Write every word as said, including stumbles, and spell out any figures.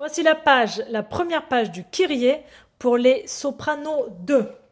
Voici la page, la première page du Kyrie pour les sopranos deux.